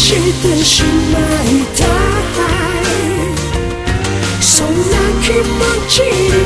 してしまいたい、そんな気持ちに